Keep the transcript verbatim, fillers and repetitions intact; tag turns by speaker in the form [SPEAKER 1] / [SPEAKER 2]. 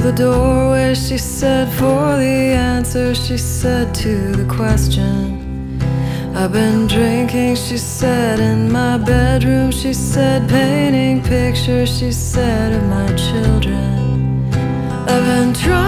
[SPEAKER 1] the doorway, she said, for the answer, she said, to the question. I've been drinking, she said, in my bedroom, she said, painting pictures, she said, of my children. I've been trying